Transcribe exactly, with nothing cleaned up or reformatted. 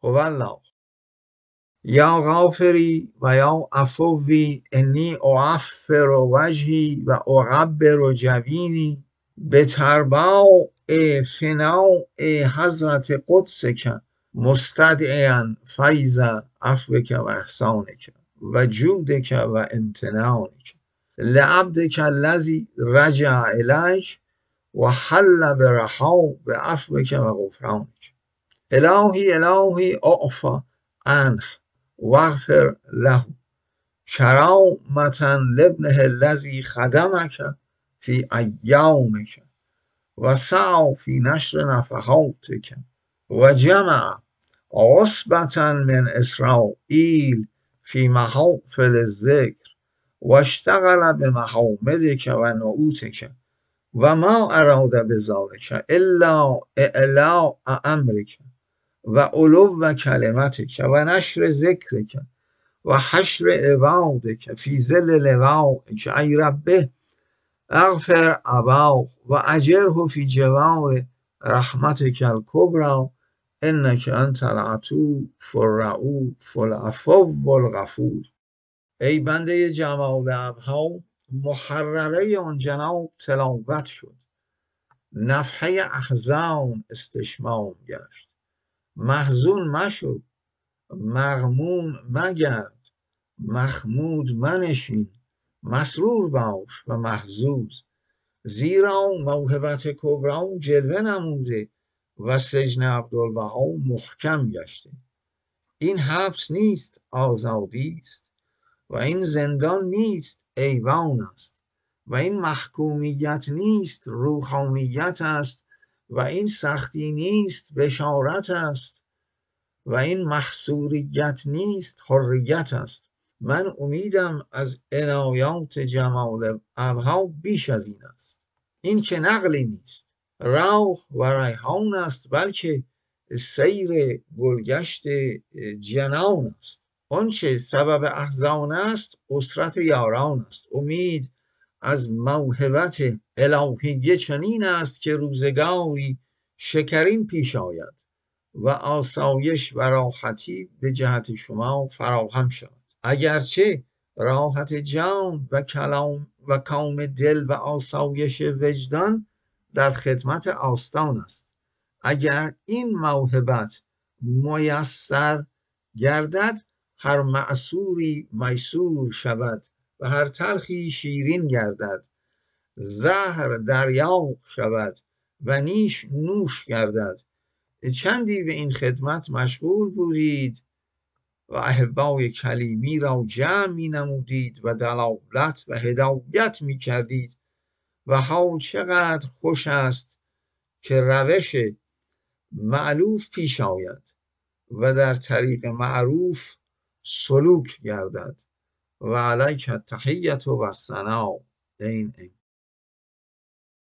هو یا غافری و یا عفوی انی اعفر وجهی و اغبر جبینی به ترباع فناع حضرت قدسک مستدعیا فیض عفوک و احسانک و جودک و امتنانک لعبدک الذی رجع الیک و حل برحا بعفوک و غفرانک الهی الهی اعف عنه واغفر له کرامة لابنه الذی خدمک فی ایامک و سعی فی نشر نفحاتک و جمع عصبة من اسراییل فی محافل الذکر و اشتغل بمحامدک و نعوتک و ما اراد بذلک الا اعلاء امرک و علو کلمتک و نشر ذکرک و حشر عبادک فی ظل لوایک ای ربه اغفر اباه و اجره فی جوار رحمتک الکبری انک انت العطوف الرؤوف العفو الغفور. ای بنده جمال ابها، محرره آن جناب تلاوت شد، نفحه احزان استشمام گشت. محزون مشو، مغموم مگرد، مخمود منشین، مسرور باش و محظوظ، زیرا موهبت کبری جلوه نموده و سجن عبدالبها محکم گشته. این حبس نیست، آزادی است، و این زندان نیست، ایوان است، و این محکومیت نیست، روحانیت است، و این سختی نیست، بشارت است، و این محصوریت نیست، حریت است. من امیدم از عنایات جمال ابها بیش از این است. این که نقلی نیست، روح و ریحان است، بلکه سیر گلگشت جنان است. آنچه سبب احزان است، اسرت یاران است. امید از موهبت الهیه چنین است که روزگاری شکرین پیش آید و آسایش و راحتی به جهت شما فراهم شود. اگرچه راحت جان و کلام و کام دل و آسایش وجدان در خدمت آستان است. اگر این موهبت میسر گردد، هر معسوری میسور شود و هر تلخی شیرین گردد. زهر دریاب شود و نیش نوش گردد. چندی به این خدمت مشغول بودید و احبای کلیمی را جمع می نمودید و دلالت و هدایت می کردید و حال چقدر خوش است که روش مألوف پیش آید و در طریق معروف سلوک گردد. و علیک التحیة و الثناء. این این